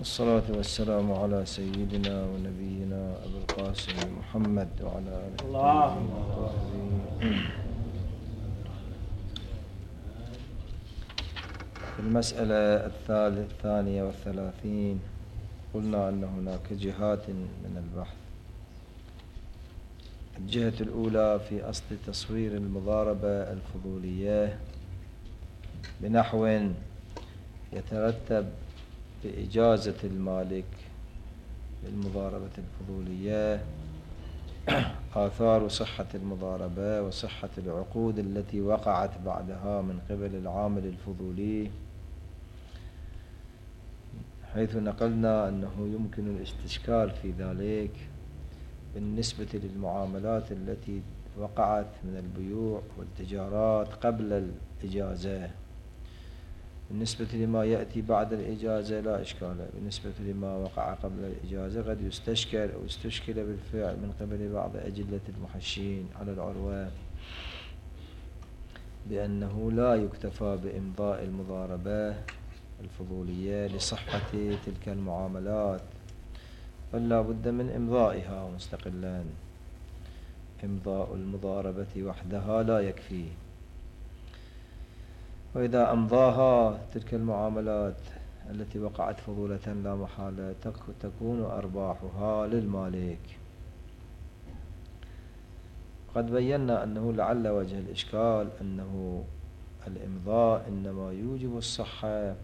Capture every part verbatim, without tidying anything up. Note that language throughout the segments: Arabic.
والصلاة والسلام على سيدنا ونبينا أبو القاسم محمد وعلى آله الطيبين الطاهرين. في المسألة الثانية والثلاثين قلنا أن هناك جهات من البحث. الجهة الأولى في أصل تصوير المضاربة الفضولية بنحو يترتب بإجازة المالك للمضاربة الفضولية آثار صحة المضاربة وصحة العقود التي وقعت بعدها من قبل العامل الفضولي، حيث نقلنا أنه يمكن الاستشكال في ذلك بالنسبة للمعاملات التي وقعت من البيوع والتجارات قبل الإجازة. بالنسبة لما يأتي بعد الإجازة لا إشكال، بالنسبة لما وقع قبل الإجازة قد يستشكل أو يستشكل بالفعل من قبل بعض أجلة المحشين على العروة بأنه لا يكتفى بإمضاء المضاربة الفضولية لصحة تلك المعاملات، بل لا بد من إمضائها مستقلا. إمضاء المضاربة وحدها لا يكفي، وإذا أمضاها تلك المعاملات التي وقعت فضولة لا محالة تكون أرباحها للمالك. قد بينا أنه لعل وجه الإشكال أنه الإمضاء إنما يوجب الصحة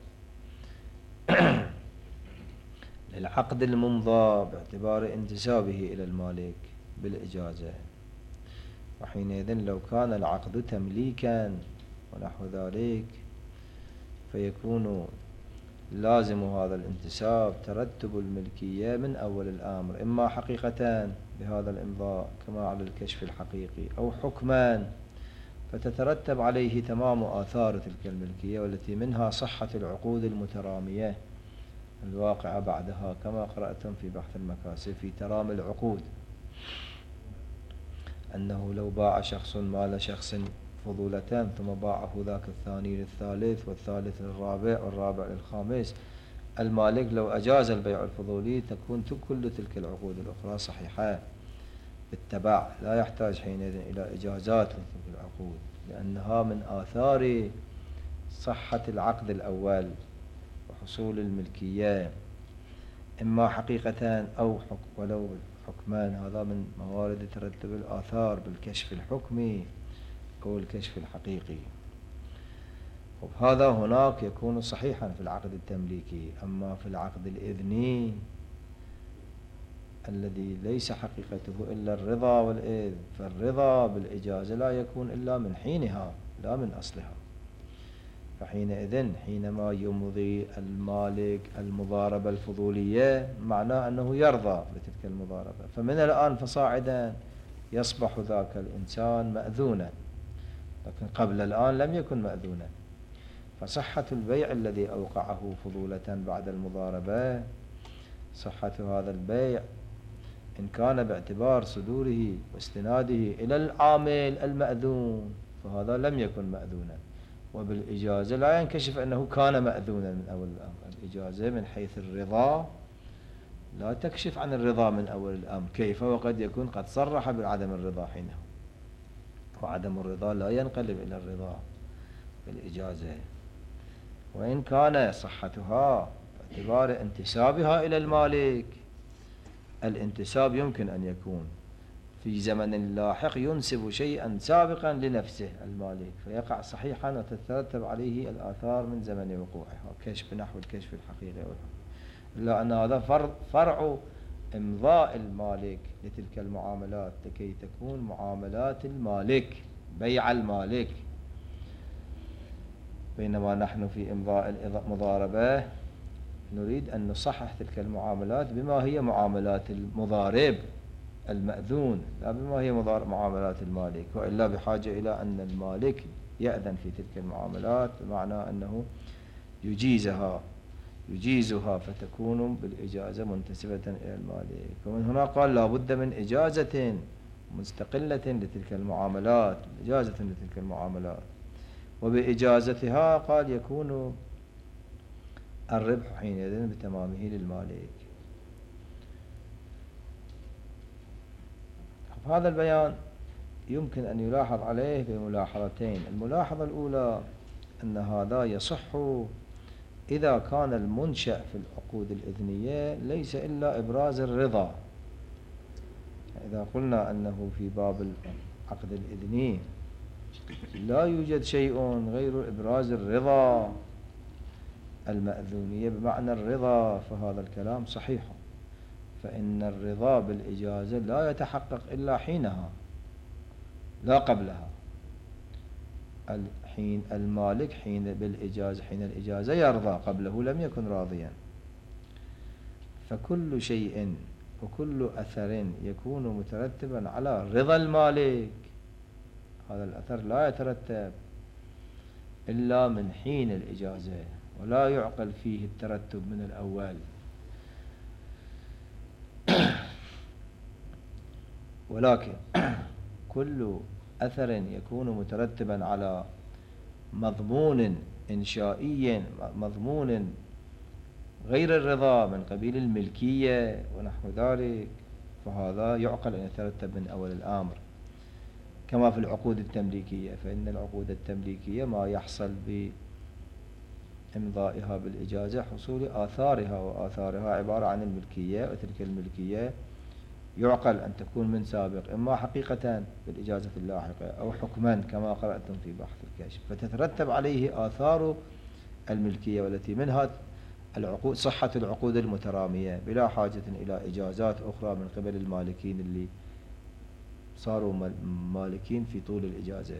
للعقد الممضى باعتبار انتسابه إلى المالك بالإجازة، وحينئذ لو كان العقد تمليكا ونحو ذلك فيكون لازم هذا الانتساب ترتب الملكية من أول الأمر، إما حقيقة بهذا الإمضاء كما على الكشف الحقيقي، أو حكما فتترتب عليه تمام آثار تلك الملكية، والتي منها صحة العقود المترامية الواقعة بعدها، كما قرأتم في بحث المكاسب في ترامي العقود أنه لو باع شخص مال شخص فضولة ثم باعه ذاك الثاني للثالث والثالث للرابع والرابع للخامس، المالك لو أجاز البيع الفضولي تكون كل تلك العقود الأخرى صحيحة بالتبع، لا يحتاج حينئذ إلى إجازات لتلك العقود، لأنها من آثار صحة العقد الأول وحصول الملكية إما حقيقة أو حكم ولو حكمان. هذا من موارد ترتب الآثار بالكشف الحكمي أو الكشف الحقيقي. وهذا هناك يكون صحيحا في العقد التمليكي، أما في العقد الإذني الذي ليس حقيقته إلا الرضا والإذن، فالرضا بالإجازة لا يكون إلا من حينها لا من أصلها، فحينئذ حينما يمضي المالك المضاربة الفضولية معناه أنه يرضى بتلك المضاربة، فمن الآن فصاعدا يصبح ذاك الإنسان مأذونا، لكن قبل الآن لم يكن مأذونا. فصحة البيع الذي أوقعه فضولة بعد المضاربة، صحة هذا البيع إن كان باعتبار صدوره واستناده إلى العامل المأذون فهذا لم يكن مأذونا، وبالإجازة لا ينكشف أنه كان مأذونا من أول الأمر. الإجازة من حيث الرضا لا تكشف عن الرضا من أول الأمر، كيف وقد يكون قد صرح بعدم الرضا حينه، وعدم الرضا لا ينقلب إلى الرضا بالإجازة. وإن كان صحتها باعتبار انتسابها إلى المالك، الانتساب يمكن أن يكون في زمن لاحق ينسب شيئا سابقا لنفسه المالك فيقع صحيحا وتترتب عليه الآثار من زمن وقوعها، كشف نحو الكشف الحقيقي، إلا أن هذا فرع إمضاء المالك لتلك المعاملات لكي تكون معاملات المالك بيع المالك، بينما نحن في إمضاء المضاربة نريد أن نصحح تلك المعاملات بما هي معاملات المضارب المأذون، لا بما هي معاملات المالك، وإلا بحاجة إلى أن المالك يأذن في تلك المعاملات، بمعنى أنه يجيزها يجيزها فتكون بالإجازة منتسبة إلى المالك. ومن هنا قال لا بد من إجازة مستقلة لتلك المعاملات، إجازة لتلك المعاملات، وبإجازتها قال يكون الربح حينئذ بتمامه للمالك. هذا البيان يمكن أن يلاحظ عليه بملاحظتين. الملاحظة الأولى أن هذا يصح إذا كان المنشأ في العقود الإذنية ليس إلا إبراز الرضا. إذا قلنا أنه في باب العقد الإذني لا يوجد شيء غير إبراز الرضا المأذونية بمعنى الرضا، فهذا الكلام صحيح، فإن الرضا بالإجازة لا يتحقق إلا حينها لا قبلها. الحين المالك حين بالإجازة حين الإجازة يرضى، قبله لم يكن راضيا. فكل شيء وكل أثر يكون مترتبا على رضا المالك، هذا الأثر لا يترتب إلا من حين الإجازة، ولا يعقل فيه الترتب من الأول. ولكن كل أثر يكون مترتبا على مضمون إنشائي، مضمون غير الرضا من قبيل الملكية ونحو ذلك، فهذا يعقل أن يترتب من أول الأمر، كما في العقود التمليكية. فإن العقود التمليكية ما يحصل بإمضائها بالإجازة حصول آثارها، وآثارها عبارة عن الملكية، وتلك الملكية يعقل أن تكون من سابق، إما حقيقة بالإجازة اللاحقة أو حكما كما قرأتم في بحث الكشف، فتترتب عليه آثار الملكية، والتي منها العقود صحة العقود المترامية بلا حاجة إلى إجازات أخرى من قبل المالكين اللي صاروا مالكين في طول الإجازة.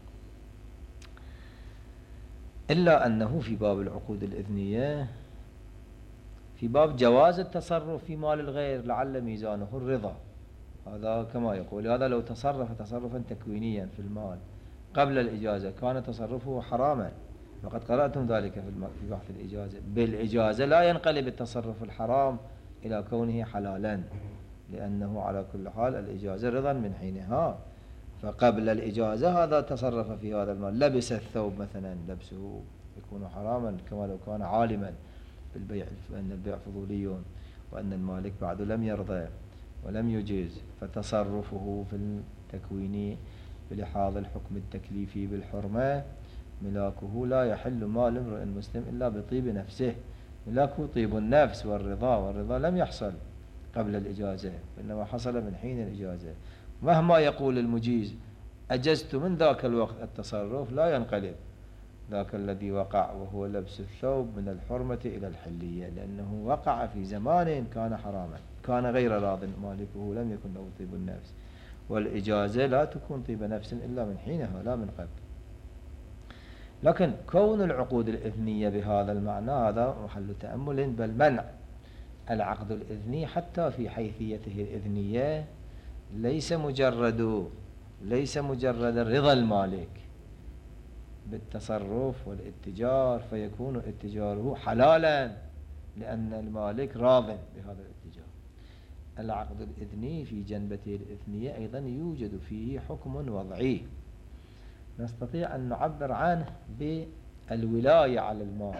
إلا أنه في باب العقود الإذنية في باب جواز التصرف في مال الغير لعل ميزانه الرضا، هذا كما يقول. هذا لو تصرف تصرفا تكوينيا في المال قبل الإجازة كان تصرفه حراما، وقد قرأتم ذلك في بحث الإجازة. بالإجازة لا ينقلب التصرف الحرام إلى كونه حلالا، لأنه على كل حال الإجازة رضا من حينها. فقبل الإجازة هذا تصرف في هذا المال، لبس الثوب مثلا، لبسه يكون حراما كما لو كان عالما بالبيع، أن البيع فضولي وأن المالك بعد لم يرضى ولم يجيز، فتصرفه في التكوين بلحاظ الحكم التكليفي بالحرمة ملاكه لا يحل مال امرئ مسلم إلا بطيب نفسه. ملاكه طيب النفس والرضا، والرضا لم يحصل قبل الإجازة، إنما حصل من حين الإجازة. مهما يقول المجيز أجزت من ذاك الوقت التصرف، لا ينقلب ذاك الذي وقع وهو لبس الثوب من الحرمة إلى الحلية، لأنه وقع في زمان كان حراما، كان غير راض مالكه، لم يكن له طيب النفس. والإجازة لا تكون طيب نفس إلا من حينها لا من قبل. لكن كون العقود الإذنية بهذا المعنى هذا محل تأمل، بل منع العقد الإذني حتى في حيثيته الإذنية ليس مجرد ليس مجرد رضا المالك بالتصرف والاتجار، فيكون اتجاره حلالا لأن المالك راض بهذا الاتجار. العقد الإذني في جنبته الإذنية أيضا يوجد فيه حكم وضعي نستطيع أن نعبر عنه بالولاية على المال.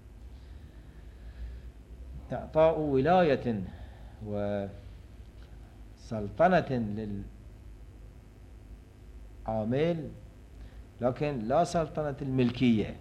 إعطاء ولاية وسلطنة للعامل، لكن لا سلطنة الملكية،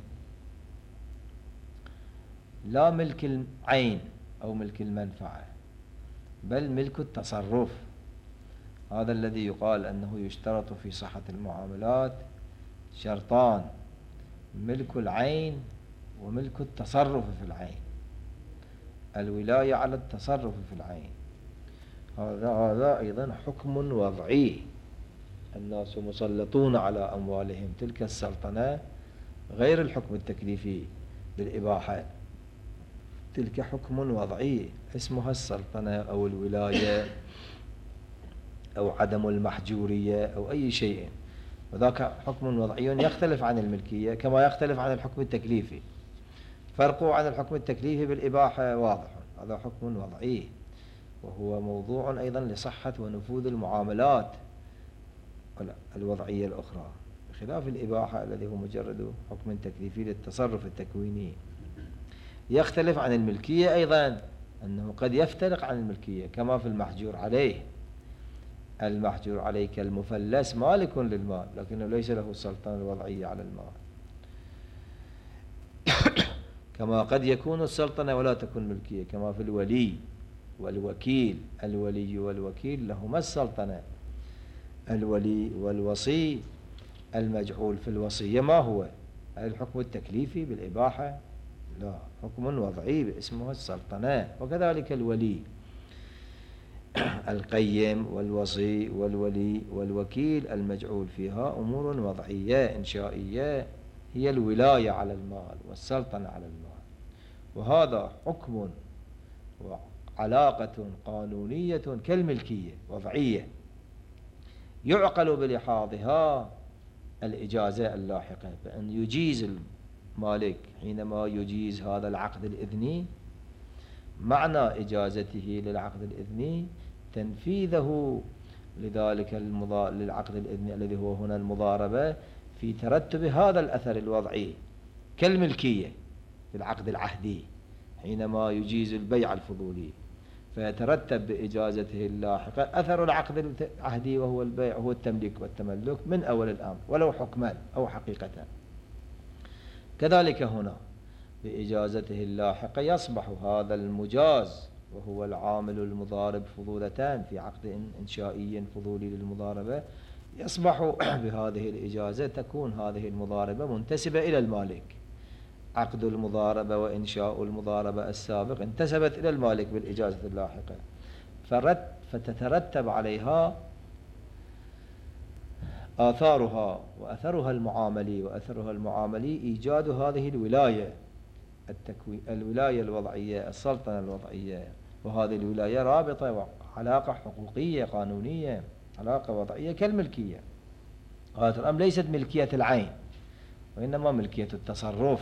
لا ملك العين أو ملك المنفعة، بل ملك التصرف. هذا الذي يقال أنه يشترط في صحة المعاملات شرطان: ملك العين وملك التصرف في العين، الولاية على التصرف في العين. هذا هذا أيضا حكم وضعي، الناس مسلطون على أموالهم، تلك السلطنة غير الحكم التكليفي بالإباحة، تلك حكم وضعي اسمها السلطنة أو الولاية أو عدم المحجورية أو أي شيء، وذاك حكم وضعي يختلف عن الملكية كما يختلف عن الحكم التكليفي. فرقه عن الحكم التكليفي بالإباحة واضح، هذا حكم وضعي، وهو موضوع أيضا لصحة ونفوذ المعاملات الوضعية الأخرى، بخلاف الإباحة الذي هو مجرد حكم تكليفي للتصرف التكويني. يختلف عن الملكية أيضا، أنه قد يفترق عن الملكية كما في المحجور عليه. المحجور عليه كالمفلس مالك للمال لكنه ليس له السلطنة الوضعية على المال، كما قد يكون السلطنة ولا تكون ملكية كما في الولي والوكيل. الولي والوكيل لهما السلطنة. الولي والوصي المجعول في الوصية ما هو؟ هل الحكم التكليفي بالإباحة؟ لا، حكم وضعي اسمه السلطنة. وكذلك الولي القيم والوصي والولي والوكيل المجعول فيها أمور وضعية إنشائية هي الولاية على المال والسلطنة على المال، وهذا حكم وعلاقة قانونية كالملكية وضعية يعقل بلحاظها الإجازة اللاحقة، بأن يجيز المالك حينما يجيز هذا العقد الإذني، معنى إجازته للعقد الإذني تنفيذه لذلك المضا... للعقد الإذني الذي هو هنا المضاربة في ترتب هذا الأثر الوضعي كالملكية في العقد العهدي حينما يجيز البيع الفضولي، فيترتب بإجازته اللاحقة أثر العقد العهدي وهو البيع، هو التمليك والتملك من أول الأمر ولو حكما أو حقيقة. كذلك هنا بإجازته اللاحقة يصبح هذا المجاز وهو العامل المضارب فضولتان في عقد إنشائي فضولي للمضاربة، يصبح بهذه الإجازة تكون هذه المضاربة منتسبة إلى المالك. عقد المضاربة وإنشاء المضاربة السابق انتسبت إلى المالك بالإجازة اللاحقة، فتترتب عليها آثارها وأثرها المعاملي، وأثرها المعاملي إيجاد هذه الولاية التكوين الولاية الوضعية السلطنة الوضعية، وهذه الولاية رابطة وعلاقة حقوقية قانونية علاقة وضعية كالملكية. هذا الأمر ليست ملكية العين وإنما ملكية التصرف،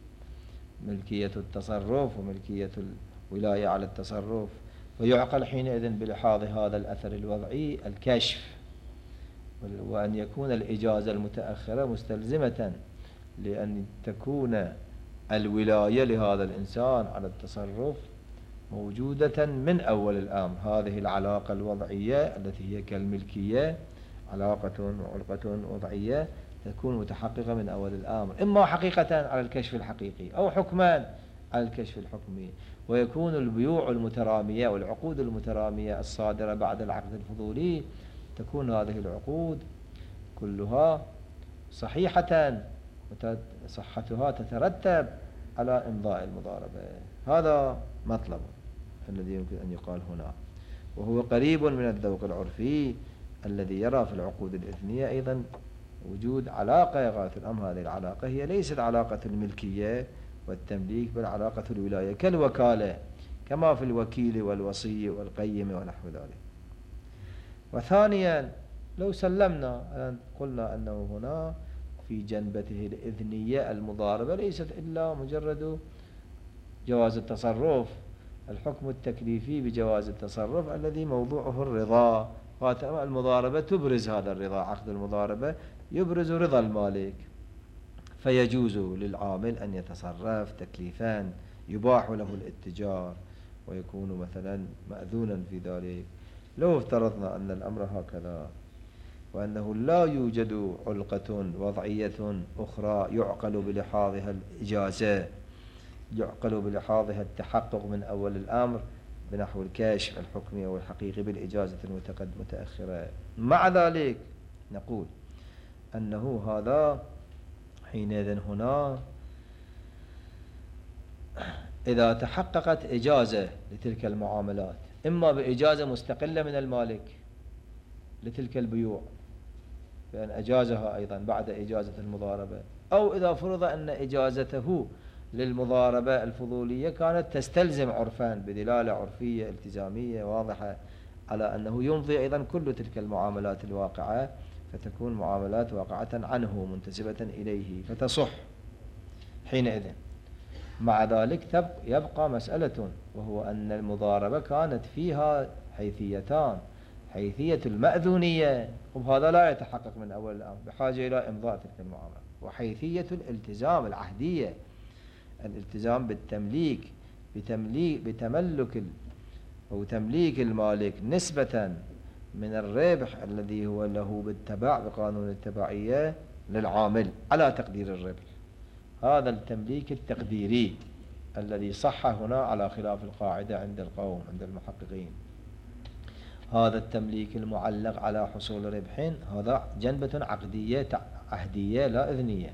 ملكية التصرف وملكية الولاية على التصرف، ويعقل حينئذ بلحاظ هذا الأثر الوضعي الكشف، وأن يكون الإجازة المتأخرة مستلزمة لأن تكون الولاية لهذا الإنسان على التصرف موجودة من أول الأمر. هذه العلاقة الوضعية التي هي كالملكية علاقة وعلاقة وضعية تكون متحققة من أول الأمر، إما حقيقة على الكشف الحقيقي أو حكما على الكشف الحكمي، ويكون البيوع المترامية والعقود المترامية الصادرة بعد العقد الفضولي تكون هذه العقود كلها صحيحة وصحتها تترتب على إمضاء المضاربة. هذا مطلب الذي يمكن أن يقال هنا، وهو قريب من الذوق العرفي الذي يرى في العقود الإذنية أيضا وجود علاقة غاية الأمر. هذه العلاقة هي ليست علاقة الملكية والتمليك بل علاقة الولاية كالوكالة كما في الوكيل والوصي والقيم ونحو ذلك. وثانيا لو سلمنا أن قلنا أنه هنا في جنبته الإذنية المضاربة ليست إلا مجرد جواز التصرف، الحكم التكليفي بجواز التصرف الذي موضوعه الرضا، المضاربة تبرز هذا الرضا، عقد المضاربة يبرز رضا المالك، فيجوز للعامل أن يتصرف تكليفان يباح له الاتجار ويكون مثلا مأذونا في ذلك. لو افترضنا أن الأمر هكذا وأنه لا يوجد علقة وضعية أخرى يعقل بلحاظها الإجازة، يعقل بلحاظها التحقق من أول الأمر بنحو الكشف الحكمي أو الحقيقي بالإجازة المتأخرة، مع ذلك نقول أنه هذا حينئذ هنا إذا تحققت إجازة لتلك المعاملات إما بإجازة مستقلة من المالك لتلك البيوع بأن أجازها أيضا بعد إجازة المضاربة، أو إذا فرض أن إجازته للمضاربة الفضولية كانت تستلزم عرفا بدلالة عرفية التزامية واضحة على أنه يمضي أيضا كل تلك المعاملات الواقعة، فتكون معاملات واقعة عنه منتسبة إليه فتصح حينئذ. مع ذلك يبقى مسألة، وهو أن المضاربة كانت فيها حيثيتان: حيثية المأذونية، وهذا لا يتحقق من أول الأمر بحاجة إلى إمضاء تلك المعاملة، وحيثية الالتزام العهدية الالتزام بالتمليك بتمليك بتملك أو تمليك المالك نسبة من الربح الذي هو له بالتبع بقانون التبعية للعامل على تقدير الربح. هذا التمليك التقديري الذي صح هنا على خلاف القاعدة عند القوم عند المحققين. هذا التمليك المعلق على حصول ربح هذا جنبة عقدية عهدية لا إذنية،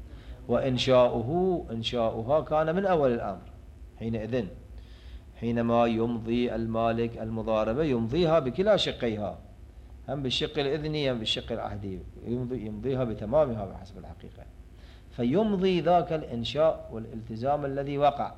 وإنشاؤه إنشاؤها كان من أول الأمر. حينئذ حينما يمضي المالك المضاربة يمضيها بكلا شقيها، هم بالشق الإذني هم بالشق العهدي، يمضي يمضيها بتمامها بحسب الحقيقة. فيمضي ذاك الإنشاء والالتزام الذي وقع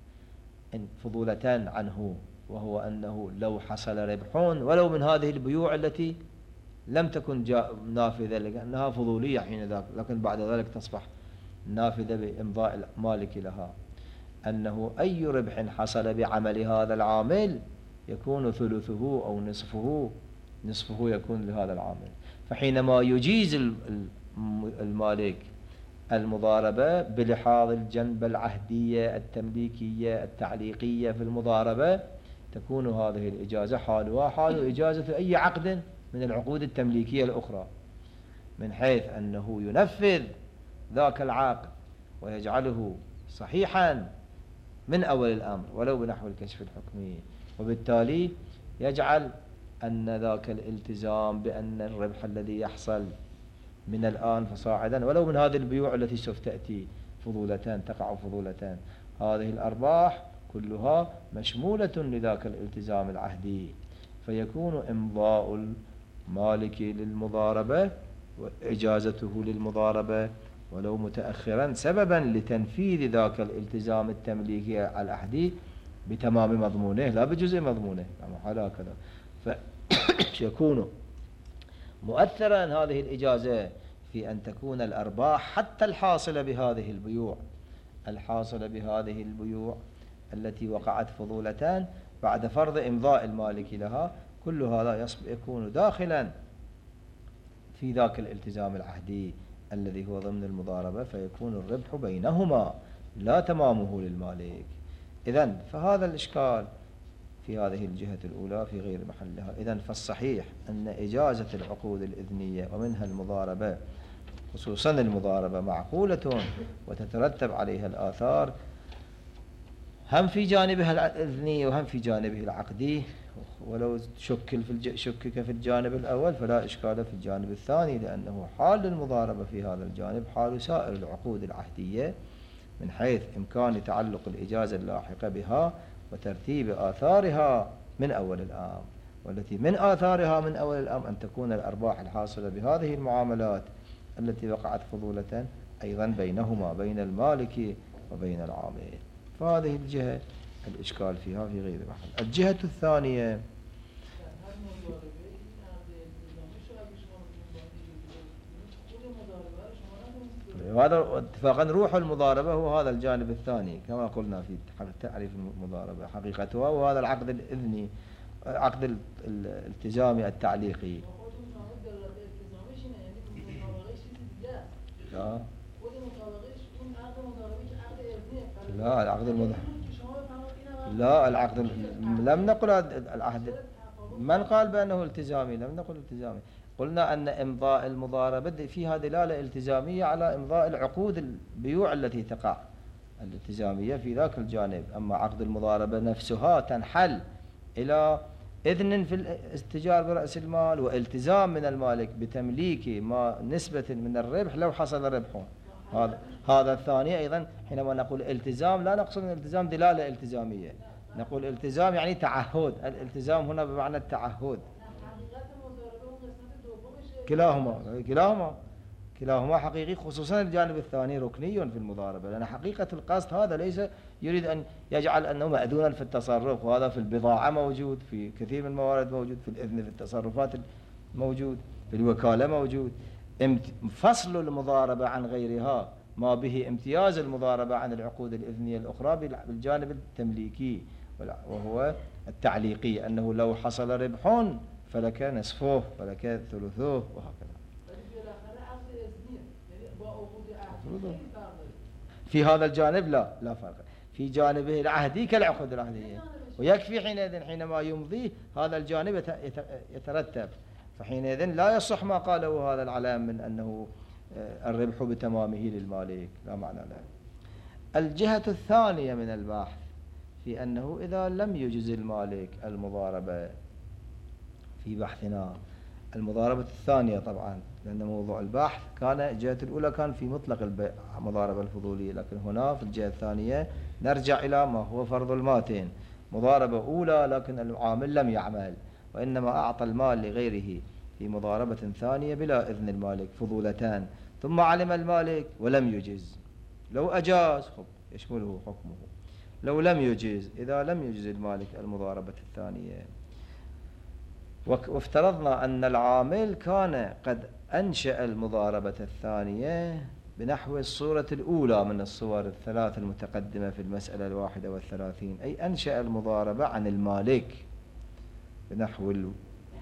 فضولتان عنه، وهو أنه لو حصل ربح ولو من هذه البيوع التي لم تكن نافذة لأنها فضولية حين ذاك، لكن بعد ذلك تصبح نافذة بإمضاء المالك لها، أنه أي ربح حصل بعمل هذا العامل يكون ثلثه أو نصفه نصفه يكون لهذا العامل. فحينما يجيز المالك المضاربة بلحاظ الجنبة العهدية التمليكية التعليقية في المضاربة، تكون هذه الإجازة حالها حال إجازة أي عقد من العقود التمليكية الأخرى، من حيث أنه ينفذ ذاك العقد ويجعله صحيحا من أول الأمر ولو بنحو الكشف الحكمي، وبالتالي يجعل أن ذاك الالتزام بأن الربح الذي يحصل من الآن فصاعدا ولو من هذه البيوع التي سوف تأتي فضولتان تقع فضولتان، هذه الأرباح كلها مشمولة لذاك الالتزام العهدي، فيكون إمضاء المالك للمضاربة وإجازته للمضاربة ولو متأخرا سببا لتنفيذ ذاك الالتزام التمليكي العهدي بتمام مضمونه لا بجزء مضمونه، هكذا. فيكون مؤثرا هذه الإجازة في أن تكون الأرباح حتى الحاصلة بهذه البيوع الحاصلة بهذه البيوع التي وقعت فضولتان بعد فرض إمضاء المالك لها، كل هذا يكون داخلا في ذاك الالتزام العهدي الذي هو ضمن المضاربة، فيكون الربح بينهما لا تمامه للمالك. إذن فهذا الإشكال في هذه الجهة الأولى في غير محلها. إذن فالصحيح أن إجازة العقود الإذنية ومنها المضاربة خصوصا المضاربة معقولة وتترتب عليها الآثار هم في جانبها الإذني وهم في جانبه العقدي، ولو شكل في الج... شكك في الجانب الأول فلا إشكال في الجانب الثاني، لأنه حال المضاربة في هذا الجانب حال سائر العقود العهدية من حيث إمكان تعلق الإجازة اللاحقة بها وترتيب آثارها من أول الأمر، والتي من آثارها من أول الأمر أن تكون الأرباح الحاصلة بهذه المعاملات التي وقعت فضولة أيضا بينهما بين المالك وبين العامل. فهذه الجهة الإشكال فيها في غير محل. الجهة الثانية هذا اتفاقا روح المضاربة هو هذا الجانب الثاني كما قلنا في تعريف المضاربة حقيقتها، وهذا العقد الإذني عقد الالتزامي التعليقي. لا لا العقد المضاربة لا العقد لم نقل العهد، من قال بأنه التزامي؟ لم نقل التزامي، قلنا أن إمضاء المضاربة فيها دلالة التزامية على إمضاء العقود البيوع التي تقع الالتزامية في ذاك الجانب. أما عقد المضاربة نفسها تنحل إلى إذن في الاستئجار برأس المال والتزام من المالك بتمليك ما نسبة من الربح لو حصل ربح. هذا هذا الثاني أيضا حينما نقول التزام لا نقصد الالتزام دلالة التزامية، نقول التزام يعني تعهد، الالتزام هنا بمعنى التعهد. كلاهما كلاهما كلاهما حقيقي، خصوصا الجانب الثاني ركني في المضاربة، لأن حقيقة القصد هذا ليس يريد أن يجعل أنه مأذونا في التصرف، وهذا في البضاعة موجود، في كثير من الموارد موجود، في الإذن في التصرفات موجود، في الوكالة موجود. فصل المضاربة عن غيرها ما به امتياز المضاربة عن العقود الإذنية الأخرى بالجانب التمليكي وهو التعليقي، أنه لو حصل ربح فلك نصفه فلك ثلثه وهكذا. في هذا الجانب لا لا فرق، في جانبه العهدي كالعقود العهدية، ويكفي حينئذ حينما يمضيه هذا الجانب يترتب، فحينئذ لا يصح ما قاله هذا العلام من أنه الربح بتمامه للمالك، لا معنى له. الجهة الثانية من البحث في أنه إذا لم يجز المالك المضاربة في بحثنا، المضاربة الثانية طبعا، لأن موضوع البحث كان الجهة الأولى كان في مطلق البيع مضاربة الفضولية، لكن هنا في الجهة الثانية نرجع إلى ما هو فرض الماتين، مضاربة أولى لكن العامل لم يعمل وإنما أعطى المال لغيره في مضاربة ثانية بلا إذن المالك فضولتان، ثم علم المالك ولم يجز، لو أجاز يشمله حكمه، لو لم يجز إذا لم يجز المالك المضاربة الثانية، وافترضنا أن العامل كان قد أنشأ المضاربة الثانية بنحو الصورة الأولى من الصور الثلاث المتقدمة في المسألة الواحدة والثلاثين، أي أنشأ المضاربة عن المالك بنحو ال...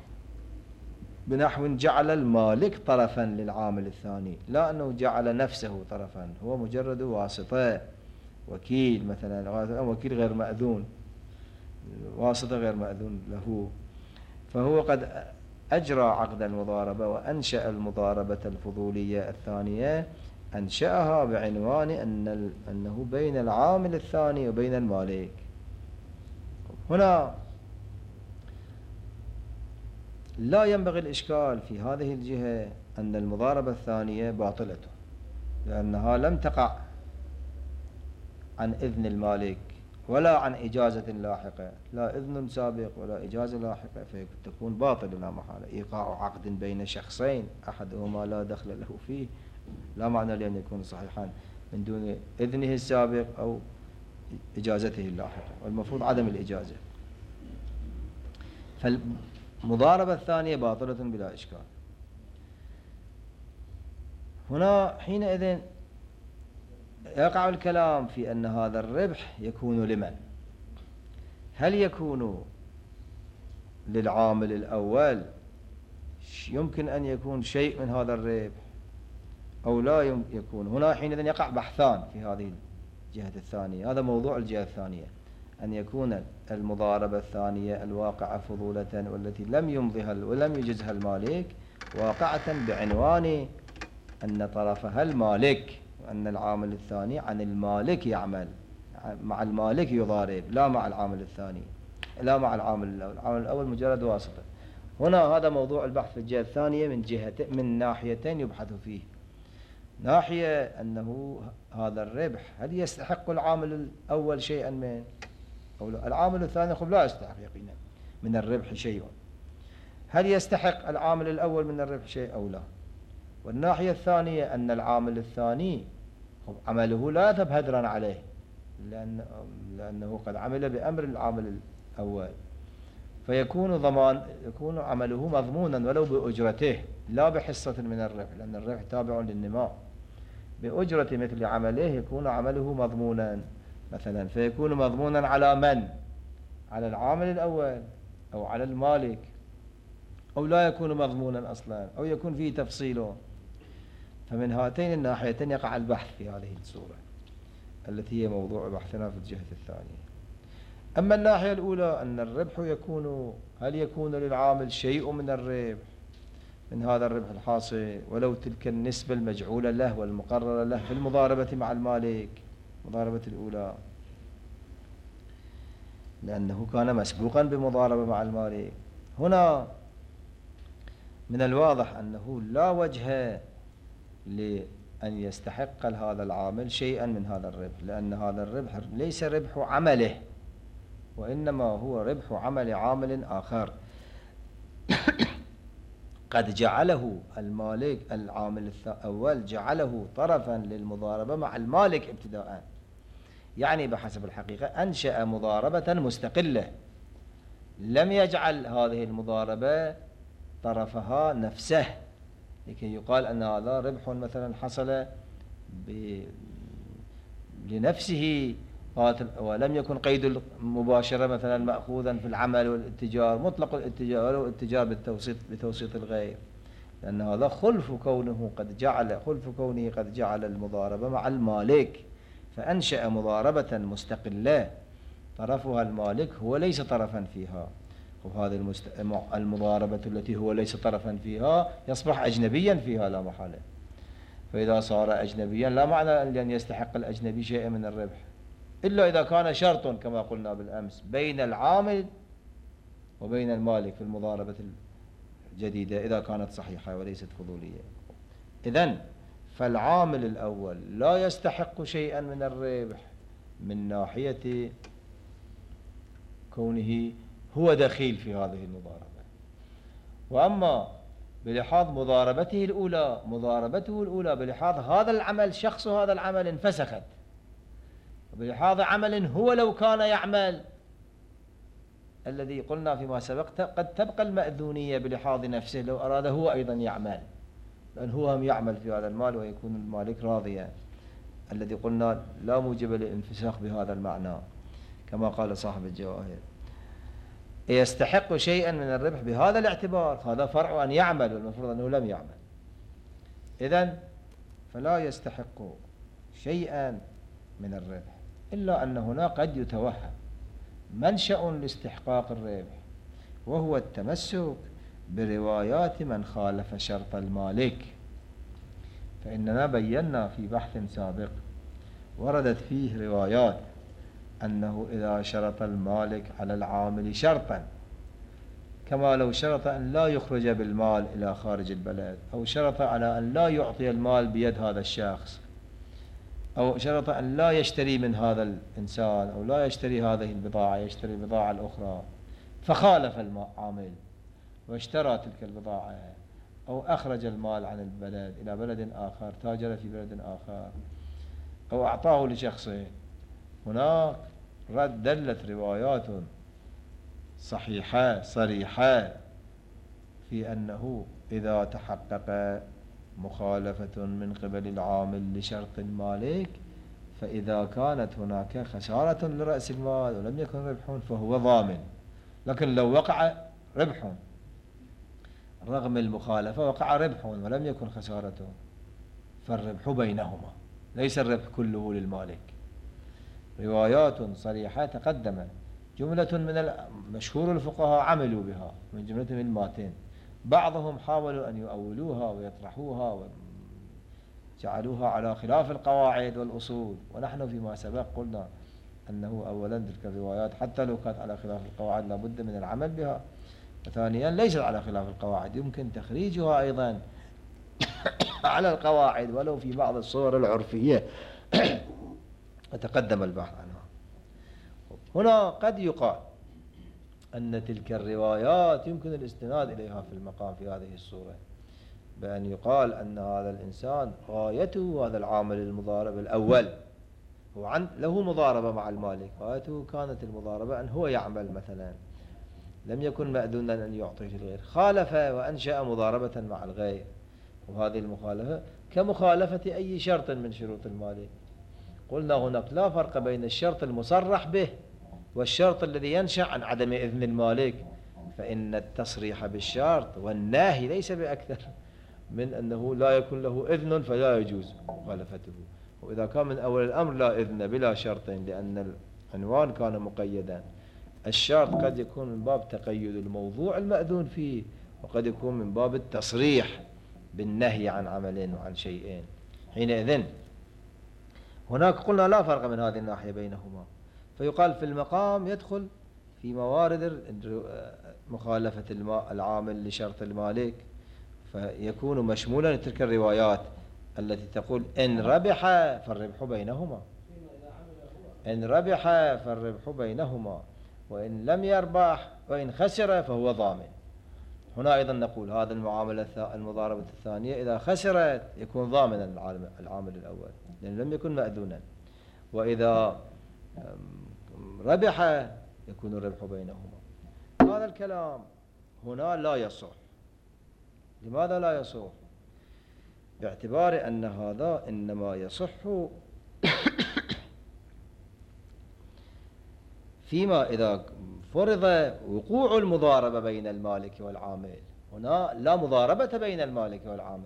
بنحو جعل المالك طرفا للعامل الثاني، لا أنه جعل نفسه طرفا، هو مجرد واسطة، وكيل مثلا، وكيل غير مأذون، واسطة غير مأذون له، فهو قد أجرى عقد المضاربة وأنشأ المضاربة الفضولية الثانية، أنشأها بعنوان أن أنه بين العامل الثاني وبين المالك. هنا لا ينبغي الإشكال في هذه الجهة أن المضاربة الثانية باطلة، لأنها لم تقع عن إذن المالك ولا عن إجازة لاحقة، لا إذن سابق ولا إجازة لاحقة، فتكون باطلة لا محالة. إيقاع عقد بين شخصين أحدهما لا دخل له فيه لا معنى لأن يكون صحيحا من دون إذنه السابق أو إجازته اللاحقة، والمفروض عدم الإجازة، فالمضاربة الثانية باطلة بلا إشكال. هنا حينئذ يقع الكلام في أن هذا الربح يكون لمن؟ هل يكون للعامل الأول يمكن أن يكون شيء من هذا الربح أو لا يكون؟ هنا حينئذ يقع بحثان في هذه الجهة الثانية، هذا موضوع الجهة الثانية، أن يكون المضاربة الثانية الواقعة فضولة والتي لم يمضها ولم يجزها المالك واقعة بعنوان أن طرفها المالك، وأن العامل الثاني عن المالك يعمل، مع المالك يضارب لا مع العامل الثاني، لا مع العامل الأول، العامل الأول مجرد واسطة. هنا هذا موضوع البحث في الجهة الثانية من جهة من ناحيتين يبحث فيه، ناحية أنه هذا الربح هل يستحق العامل الأول شيئا من أو لا؟ العامل الثاني خب لا يستحق يقينا من الربح شيء، هل يستحق العامل الأول من الربح شيء أو لا؟ والناحية الثانية أن العامل الثاني عمله لا يذهب هدرا عليه، لأن لأنه قد عمل بأمر العامل الأول، فيكون ضمان يكون عمله مضمونا ولو بأجرته لا بحصة من الربح، لأن الربح تابع للنماء، بأجرة مثل عمله يكون عمله مضمونا مثلا، فيكون مضمونا على من؟ على العامل الأول أو على المالك، أو لا يكون مضمونا أصلا أو يكون فيه تفصيل. فمن هاتين الناحيتين يقع البحث في هذه الصورة التي هي موضوع بحثنا في الجهة الثانية. أما الناحية الأولى أن الربح يكون هل يكون للعامل شيء من الربح من هذا الربح الحاصل ولو تلك النسبة المجعولة له والمقررة له في المضاربة مع المالك، المضاربة الأولى، لأنه كان مسبوقا بمضاربة مع المالك. هنا من الواضح أنه لا وجه لأن يستحق هذا العامل شيئا من هذا الربح، لأن هذا الربح ليس ربح عمله وإنما هو ربح عمل عامل آخر قد جعله المالك العامل الأول جعله طرفا للمضاربة مع المالك ابتداء، يعني بحسب الحقيقة أنشأ مضاربة مستقلة، لم يجعل هذه المضاربة طرفها نفسه لكي يقال أن هذا ربح مثلا حصل لنفسه ولم يكن قيد المباشرة مثلا مأخوذا في العمل والاتجار، مطلق الاتجار ولو الاتجار بالتوسيط بتوسيط الغير، لأن هذا خلف كونه قد جعل خلف كونه قد جعل المضاربة مع المالك فأنشأ مضاربة مستقلة طرفها المالك هو ليس طرفا فيها، وهذه المست... المضاربة التي هو ليس طرفا فيها يصبح أجنبيا فيها لا محالة. فإذا صار أجنبيا لا معنى أن يستحق الأجنبي شيئا من الربح إلا إذا كان شرط كما قلنا بالأمس بين العامل وبين المالك في المضاربة الجديدة إذا كانت صحيحة وليست فضولية. إذن فالعامل الأول لا يستحق شيئا من الربح من ناحية كونه هو دخيل في هذه المضاربة. وأما بلحاظ مضاربته الأولى مضاربته الأولى بلحاظ هذا العمل شخص هذا العمل انفسخت، بلحاظ عمل هو لو كان يعمل الذي قلنا فيما سبق قد تبقى المأذونية بلحاظ نفسه لو أراد هو أيضا يعمل، لأن هو هم يعمل في هذا المال ويكون المالك راضيا، الذي قلنا لا موجب للانفساخ بهذا المعنى كما قال صاحب الجواهر. يستحق شيئا من الربح بهذا الاعتبار، هذا فرع أن يعمل والمفروض أنه لم يعمل. إذن فلا يستحق شيئا من الربح إلا أن هنا قد يتوهم منشأ لاستحقاق الربح، وهو التمسك بروايات من خالف شرط المالك. فإننا بينا في بحث سابق وردت فيه روايات أنه إذا شرط المالك على العامل شرطا، كما لو شرط أن لا يخرج بالمال إلى خارج البلد، أو شرط على أن لا يعطي المال بيد هذا الشخص، أو شرط أن لا يشتري من هذا الإنسان، أو لا يشتري هذه البضاعة يشتري البضاعة الأخرى، فخالف العامل واشترى تلك البضاعة، أو أخرج المال عن البلد إلى بلد آخر، تاجر في بلد آخر، أو أعطاه لشخص. هناك رد دلت روايات صحيحة صريحة في أنه إذا تحقق مخالفة من قبل العامل لشرط المالك، فإذا كانت هناك خسارة لرأس المال ولم يكن ربح فهو ضامن. لكن لو وقع ربح رغم المخالفة، وقع ربح ولم يكن خسارة، فالربح بينهما، ليس الربح كله للمالك. روايات صريحة تقدم، جملة من مشهور الفقهاء عملوا بها، من جملتهم الماتين، بعضهم حاولوا أن يؤولوها ويطرحوها وجعلوها على خلاف القواعد والأصول، ونحن فيما سبق قلنا أنه أولا تلك الروايات حتى لو كانت على خلاف القواعد لابد من العمل بها، وثانيا ليست على خلاف القواعد، يمكن تخريجها أيضا على القواعد ولو في بعض الصور العرفية وتقدم البحث عنها. هنا قد يقال أن تلك الروايات يمكن الاستناد إليها في المقام في هذه الصورة، بأن يقال أن هذا الإنسان غايته هذا العامل المضارب الأول هو عن له مضاربة مع المالك، غايته كانت المضاربة أن هو يعمل مثلا، لم يكن مأذونا أن يعطي الغير، خالف وأنشأ مضاربة مع الغير، وهذه المخالفة كمخالفة أي شرط من شروط المالك. قلنا هناك لا فرق بين الشرط المصرح به والشرط الذي ينشأ عن عدم إذن المالك، فإن التصريح بالشرط والناهي ليس بأكثر من أنه لا يكون له إذن فلا يجوز مخالفته. وإذا كان من أول الأمر لا إذن بلا شرط لأن العنوان كان مقيدا، الشرط قد يكون من باب تقيد الموضوع المأذون فيه، وقد يكون من باب التصريح بالنهي عن عمل وعن شيئين. حينئذ هناك قلنا لا فرق من هذه الناحية بينهما، فيقال في المقام يدخل في موارد مخالفة العامل لشرط المالك، فيكون مشمولا لتلك الروايات التي تقول إن ربح فالربح بينهما، إن ربح فالربح بينهما، وإن لم يربح وإن خسر فهو ضامن. هنا أيضا نقول هذا المعاملة المضاربة الثانية إذا خسرت يكون ضامنا العامل الأول لأنه لم يكن مأذونا، وإذا ربح يكون الربح بينهما. هذا الكلام هنا لا يصح. لماذا لا يصح؟ باعتبار أن هذا إنما يصح فيما إذا فرض وقوع المضاربة بين المالك والعامل. هنا لا مضاربة بين المالك والعامل،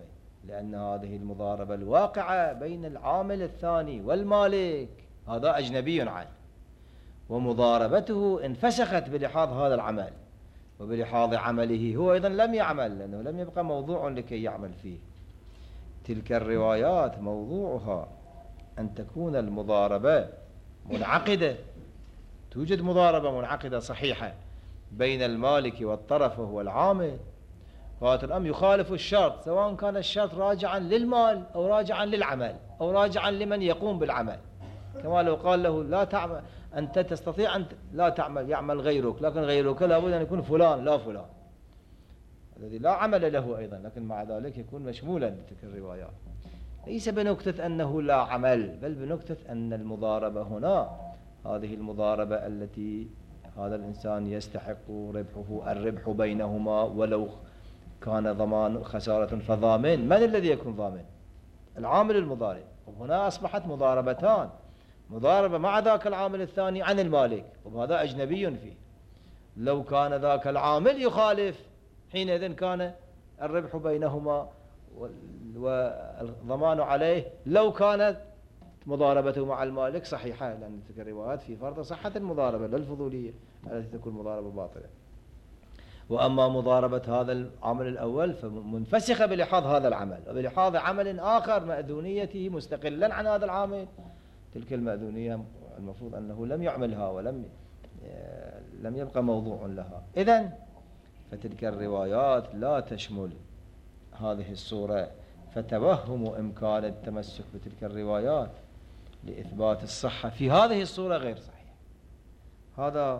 لأن هذه المضاربة الواقعة بين العامل الثاني والمالك هذا أجنبي عنه، ومضاربته انفسخت بلحاظ هذا العمل، وبلحاظ عمله هو أيضا لم يعمل، لأنه لم يبقى موضوع لكي يعمل فيه. تلك الروايات موضوعها أن تكون المضاربة منعقدة، توجد مضاربة منعقدة صحيحة بين المالك والطرف وهو العامل، فهذا الأمر يخالف الشرط، سواء كان الشرط راجعا للمال أو راجعا للعمل أو راجعا لمن يقوم بالعمل. كما لو قال له لا تعمل، أنت تستطيع أن لا تعمل، يعمل غيرك، لكن غيرك لابد أن يكون فلان لا فلان الذي لا عمل له أيضا، لكن مع ذلك يكون مشمولا بتلك الروايات. ليس بنكتة أنه لا عمل، بل بنكتة أن المضاربة هنا، هذه المضاربة التي هذا الإنسان يستحق ربحه، الربح بينهما ولو كان ضمان خسارة فضامن. من الذي يكون ضامن؟ العامل المضارب. وهنا أصبحت مضاربتان، مضاربة مع ذاك العامل الثاني عن المالك، وهذا أجنبي فيه. لو كان ذاك العامل يخالف حينئذ كان الربح بينهما والضمان عليه، لو كانت مضاربته مع المالك صحيحة، لأن تلك الروايات في فرض صحة المضاربة لا الفضولية التي تكون مضاربة باطلة. وأما مضاربة هذا العمل الأول فمنفسخة بلحاظ هذا العمل، وبلحاظ عمل آخر مأذونيته مستقلا عن هذا العامل، تلك المأذونية المفروض أنه لم يعملها ولم لم يبقى موضوع لها. إذن فتلك الروايات لا تشمل هذه الصورة، فتوهم إمكان التمسك بتلك الروايات لإثبات الصحة في هذه الصورة غير صحيح. هذا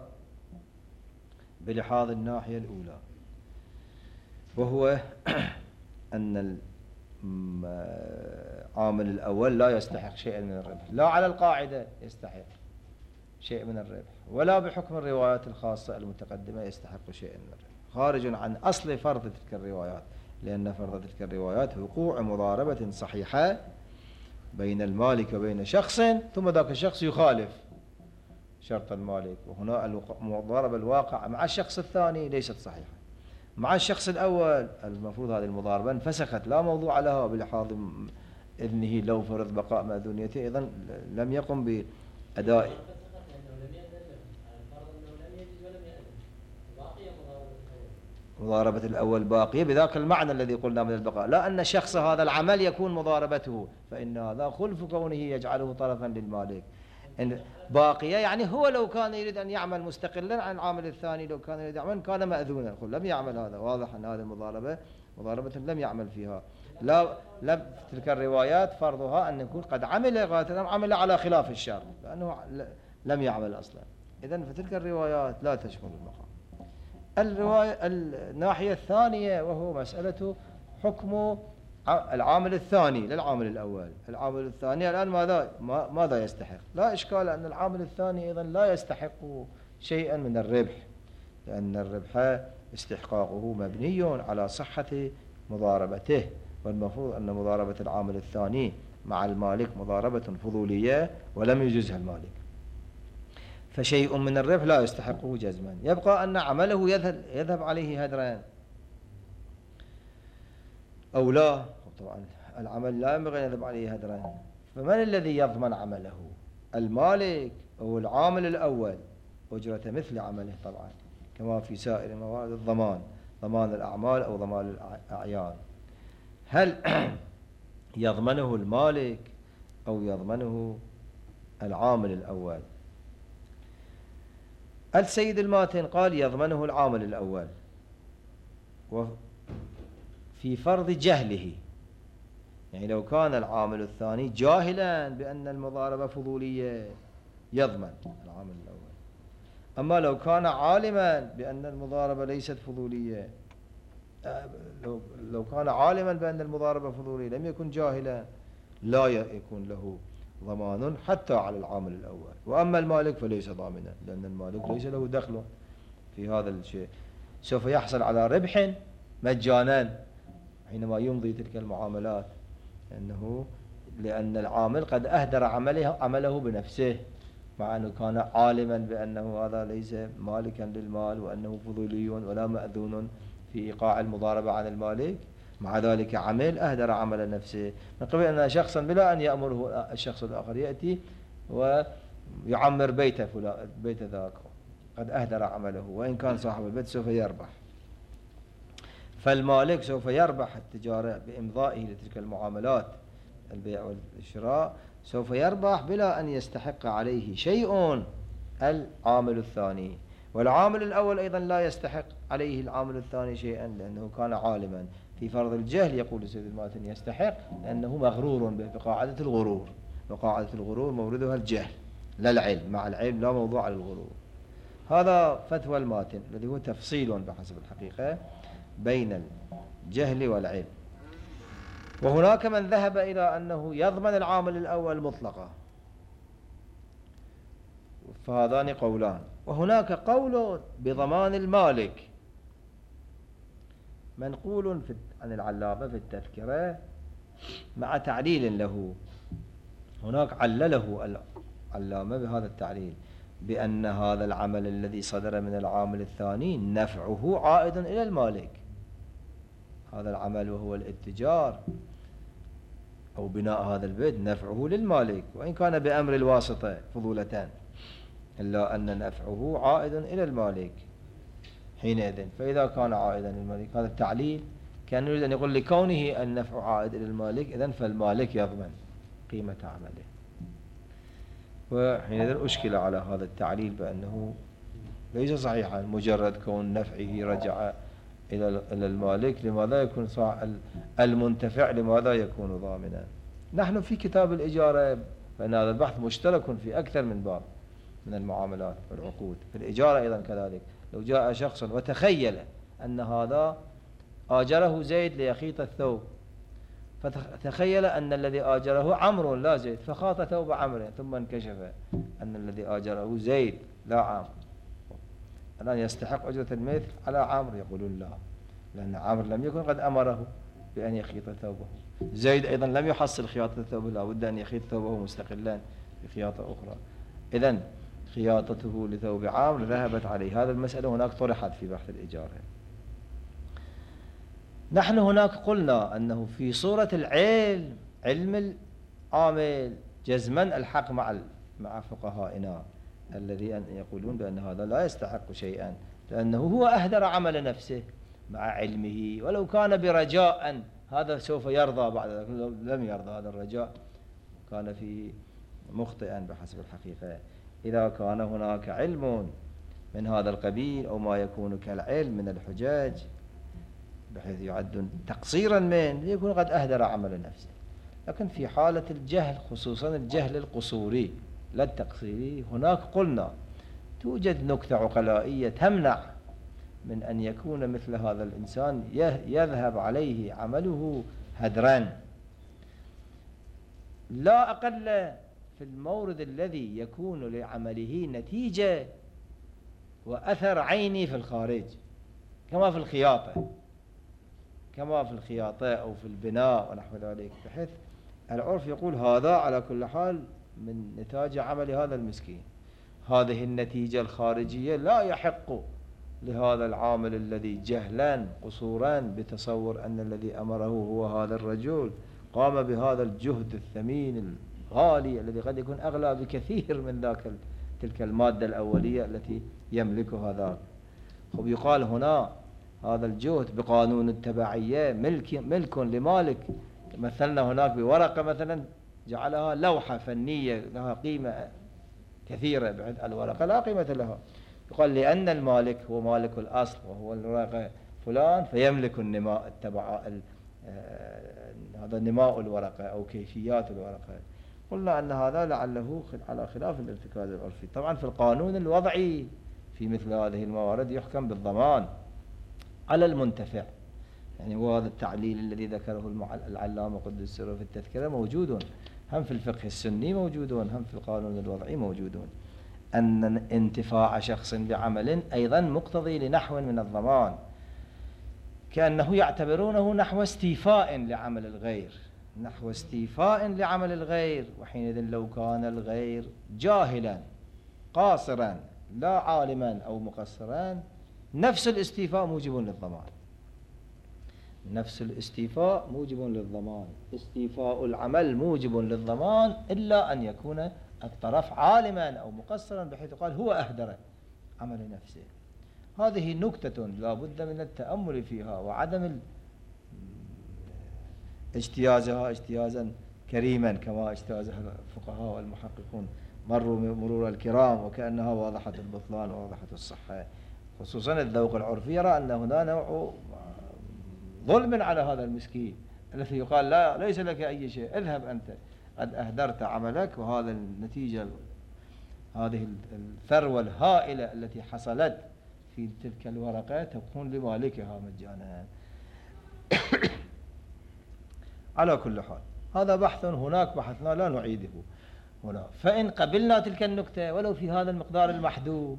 بلحاظ الناحية الأولى، وهو أن العامل الأول لا يستحق شيئا من الربح، لا على القاعدة يستحق شيء من الربح، ولا بحكم الروايات الخاصة المتقدمة يستحق شيئا من الربح، خارج عن أصل فرض تلك الروايات، لأن فرض تلك الروايات وقوع مضاربة صحيحة بين المالك وبين شخص، ثم ذاك الشخص يخالف شرط المالك، وهنا المضاربة الواقع مع الشخص الثاني ليست صحيحة. مع الشخص الأول المفروض هذه المضاربة انفسخت، لا موضوع لها بلحاظ إذنه لو فرض بقاء مأذونيته، إذن لم يقم بأداء. مضاربة الأول باقية بذاك المعنى الذي قلنا من البقاء، لا أن شخص هذا العمل يكون مضاربته، فإن هذا خلف كونه يجعله طرفا للمالك. إن باقية يعني هو لو كان يريد أن يعمل مستقلا عن العامل الثاني، لو كان يريد يعمل كان مأذونا، لم يعمل هذا، واضح أن هذه المضاربة مضاربة لم يعمل فيها. لا لم تلك الروايات فرضها أن يكون قد عمل غاية عمل على خلاف الشرط، لأنه لم يعمل أصلا. إذن فتلك الروايات لا تشمل المقام. الرواية الناحية الثانية وهو مسألة حكم العامل الثاني للعامل الأول. العامل الثاني الآن ماذا ماذا يستحق؟ لا إشكال أن العامل الثاني أيضا لا يستحق شيئا من الربح، لأن الربح استحقاقه مبني على صحة مضاربته، والمفروض أن مضاربة العامل الثاني مع المالك مضاربة فضولية ولم يجزها المالك، فشيء من الربح لا يستحقه جزما. يبقى أن عمله يذهب, يذهب عليه هدران أو لا، طبعا العمل لا ينبغي أن يذهب عليه هدران، فمن الذي يضمن عمله؟ المالك أو العامل الأول أجرة مثل عمله، طبعا كما في سائر موارد الضمان، ضمان الأعمال أو ضمان الأعيان. هل يضمنه المالك أو يضمنه العامل الأول؟ السيد الماتن قال يضمنه العامل الأول، وفي فرض جهله، يعني لو كان العامل الثاني جاهلا بأن المضاربة فضولية يضمن العامل الأول. أما لو كان عالما بأن المضاربة ليست فضولية، لو لو كان عالما بأن المضاربة فضولية لم يكن جاهلا، لا يكون له ضمان حتى على العامل الأول. وأما المالك فليس ضامنا، لأن المالك ليس له دخل في هذا الشيء، سوف يحصل على ربح مجانا حينما يمضي تلك المعاملات، لأنه لأن العامل قد أهدر عمله عمله بنفسه، مع أنه كان عالما بأنه هذا ليس مالكا للمال وأنه فضولي ولا مأذون في إيقاع المضاربة عن المالك، مع ذلك عمل أهدر عمل نفسه، من قبل أن شخصا بلا أن يأمره الشخص الآخر يأتي ويعمر بيت فلان بيت ذاك، قد أهدر عمله، وإن كان صاحب البيت سوف يربح. فالمالك سوف يربح التجارة بإمضائه لتلك المعاملات البيع والشراء، سوف يربح بلا أن يستحق عليه شيء العامل الثاني. والعامل الأول أيضا لا يستحق عليه العامل الثاني شيئا، لأنه كان عالما. في فرض الجهل يقول سيد الماتن يستحق لأنه مغرور به بقاعدة الغرور، وقاعدة الغرور موردها الجهل لا العلم، مع العلم لا موضوع على الغرور. هذا فتوى الماتن الذي هو تفصيل بحسب الحقيقة بين الجهل والعلم. وهناك من ذهب إلى أنه يضمن العامل الأول مطلقا، فهذان قولان. وهناك قول بضمان المالك منقول في عن العلامة في التذكرة مع تعليل له. هناك علله العلامة بهذا التعليل بأن هذا العمل الذي صدر من العامل الثاني نفعه عائد إلى المالك. هذا العمل وهو الاتجار أو بناء هذا البيت نفعه للمالك، وإن كان بأمر الواسطة فضولتان، إلا أن نفعه عائد إلى المالك حينئذ. فإذا كان عائدا إلى المالك، هذا التعليل كان يريد أن يقول لكونه النفع عائد إلى المالك إذن فالمالك يضمن قيمة عمله. وحينئذ أشكل على هذا التعليل بأنه ليس صحيحا مجرد كون نفعه رجع إلى المالك، لماذا يكون المنتفع لماذا يكون ضامنا؟ نحن في كتاب الإجارة فإن هذا البحث مشترك في أكثر من باب من المعاملات والعقود. في الإجارة أيضا كذلك، لو جاء شخص وتخيل أن هذا آجره زيد ليخيط الثوب، فتخيل أن الذي آجره عمرو لا زيد، فخاط ثوب عمرو، ثم انكشف أن الذي آجره زيد لا عمرو، الآن يستحق أجرة المثل على عمرو؟ يقولون لا، لأن عمرو لم يكن قد أمره بأن يخيط ثوبه. زيد أيضا لم يحصل خياطة ثوبه، لا بد أن يخيط ثوبه مستقلا بخياطة أخرى. إذن خياطته لثوب عمرو ذهبت عليه. هذا المسألة هناك طرحت في بحث الإجارة. نحن هناك قلنا أنه في صورة العلم، علم العامل جزما الحق مع مع فقهائنا الذي يقولون بأن هذا لا يستحق شيئا، لأنه هو أهدر عمل نفسه مع علمه، ولو كان برجاء هذا سوف يرضى بعد ذلك، لم يرضى. هذا الرجاء كان فيه مخطئا بحسب الحقيقة. إذا كان هناك علم من هذا القبيل أو ما يكون كالعلم من الحجاج بحيث يعد تقصيرا من يكون قد أهدر عمل نفسه. لكن في حالة الجهل، خصوصا الجهل القصوري لا التقصيري، هناك قلنا توجد نكتة عقلائية تمنع من أن يكون مثل هذا الإنسان يذهب عليه عمله هدرا، لا أقل في المورد الذي يكون لعمله نتيجة وأثر عيني في الخارج، كما في الخياطة كما في الخياطة أو في البناء ونحو ذلك، بحيث العرف يقول هذا على كل حال من نتاج عمل هذا المسكين. هذه النتيجة الخارجية لا يحق لهذا العامل الذي جهلا قصورا بتصور أن الذي أمره هو هذا الرجل قام بهذا الجهد الثمين الغالي الذي قد يكون أغلى بكثير من ذاك تلك المادة الأولية التي يملكها ذاك. خب يقال هنا هذا الجهد بقانون التبعية ملك ملك لمالك. مثلنا هناك بورقة مثلا جعلها لوحة فنية لها قيمة كثيرة، بحيث الورقة لا قيمة لها. يقال لأن المالك هو مالك الأصل وهو الورقة فلان، فيملك النماء التبع هذا نماء الورقة أو كيفيات الورقة. قلنا أن هذا لعله على خلاف الارتكاز العرفي. طبعا في القانون الوضعي في مثل هذه الموارد يحكم بالضمان على المنتفع. يعني وهذا التعليل الذي ذكره العلامة قدس سره في التذكرة موجود هم في الفقه السني، موجودون هم في القانون الوضعي موجودون، أن انتفاع شخص بعمل أيضا مقتضي لنحو من الضمان، كأنه يعتبرونه نحو استيفاء لعمل الغير نحو استيفاء لعمل الغير. وحينئذ لو كان الغير جاهلا قاصرا لا عالما أو مقصرا، نفس الاستيفاء موجب للضمان. نفس الاستيفاء موجب للضمان، استيفاء العمل موجب للضمان إلا أن يكون الطرف عالما أو مقصرا بحيث يقال هو أهدر عمل نفسه. هذه نكتة لا بد من التأمل فيها وعدم اجتيازها اجتيازا كريما كما اجتازها الفقهاء والمحققون مروا مرور الكرام وكأنها واضحة البطلان وواضحة الصحة. خصوصا الذوق العرفي يرى أن هنا نوع ظلم على هذا المسكين الذي يقال لا ليس لك أي شيء، اذهب أنت قد أهدرت عملك، وهذا النتيجة هذه الثروة الهائلة التي حصلت في تلك الورقة تكون لمالكها مجانا. على كل حال هذا بحث هناك بحثنا لا نعيده هنا. فإن قبلنا تلك النكتة ولو في هذا المقدار المحدود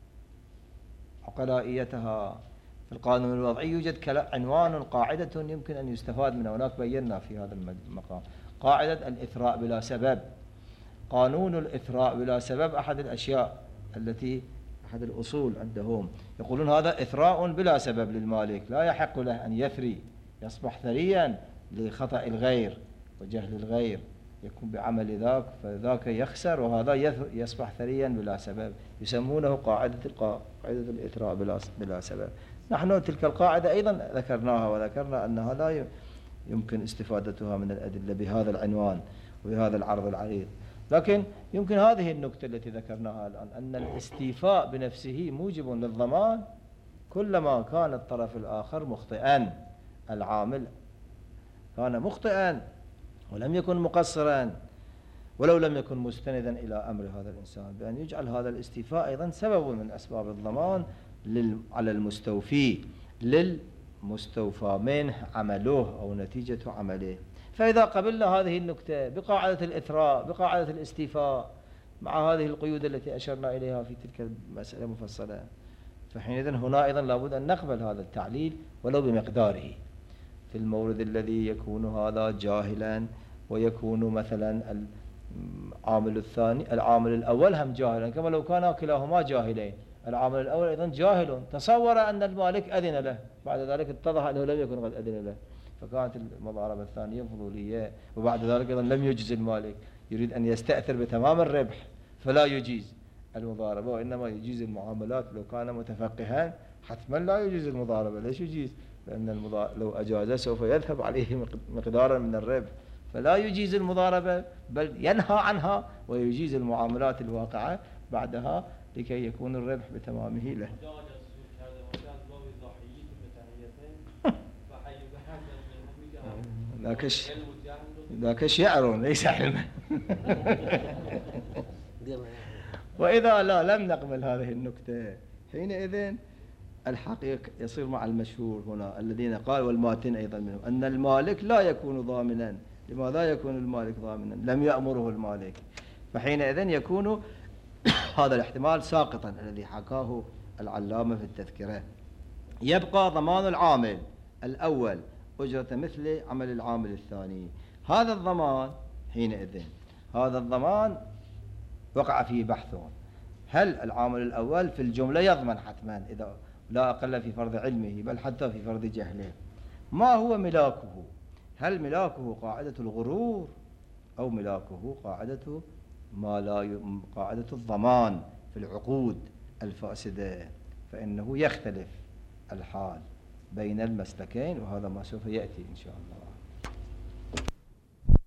عقلائيتها في القانون الوضعي يوجد عنوان قاعدة يمكن أن يستفاد منها، هناك بينا في هذا المقام قاعدة الإثراء بلا سبب. قانون الإثراء بلا سبب أحد الأشياء التي أحد الأصول عندهم، يقولون هذا إثراء بلا سبب للمالك، لا يحق له أن يثري، يصبح ثريا لخطأ الغير وجهل الغير، يكون بعمل ذاك فذاك يخسر وهذا يصبح ثريا بلا سبب، يسمونه قاعدة قاعدة الإثراء بلا بلا سبب. نحن تلك القاعدة أيضا ذكرناها وذكرنا أنها لا يمكن استفادتها من الأدلة بهذا العنوان وبهذا العرض العريض، لكن يمكن هذه النكتة التي ذكرناها الآن أن الاستيفاء بنفسه موجب للضمان كلما كان الطرف الآخر مخطئا، العامل كان مخطئا ولم يكن مقصرا ولو لم يكن مستندا إلى أمر هذا الإنسان، بأن يجعل هذا الاستيفاء أيضا سبب من أسباب الضمان على المستوفي للمستوفى منه عمله أو نتيجة عمله. فإذا قبلنا هذه النكتة بقاعدة الإثراء بقاعدة الاستيفاء مع هذه القيود التي أشرنا إليها في تلك المسألة مفصلة، فحينئذ هنا أيضا لابد أن نقبل هذا التعليل ولو بمقداره. في المورد الذي يكون هذا جاهلا ويكون مثلا العامل الثاني العامل الأول هم جاهلا، كما لو كان كلاهما جاهلين، العامل الأول أيضا جاهل تصور أن المالك أذن له، بعد ذلك اتضح أنه لم يكن قد أذن له، فكانت المضاربة الثانية فضولية، وبعد ذلك أيضا لم يجز المالك، يريد أن يستأثر بتمام الربح فلا يجيز المضاربة وإنما يجيز المعاملات. لو كان متفقها حتما لا يجيز المضاربة، ليش يجيز؟ لأن لو أجاز سوف يذهب عليه مقدارا من الربح، فلا يجيز المضاربة بل ينهى عنها ويجيز المعاملات الواقعة بعدها لكي يكون الربح بتمامه له. ذاك شعر ليس علما. وإذا لا لم نقبل هذه النكتة حينئذ الحقيقة يصير مع المشهور هنا الذين قال والماتن أيضا منهم أن المالك لا يكون ضامنا. لماذا يكون المالك ضامنا؟ لم يأمره المالك، فحينئذ يكون هذا الاحتمال ساقطا الذي حكاه العلامة في التذكرة. يبقى ضمان العامل الأول أجرة مثل عمل العامل الثاني. هذا الضمان حينئذ هذا الضمان وقع فيه بحثون، هل العامل الأول في الجملة يضمن حتما إذا لا أقل في فرض علمه بل حتى في فرض جهله؟ ما هو ملاكه؟ هل ملاكه قاعدة الغرور أو ملاكه قاعدة ما لا ي... قاعدة الضمان في العقود الفاسدة؟ فإنه يختلف الحال بين المسلكين وهذا ما سوف يأتي إن شاء الله.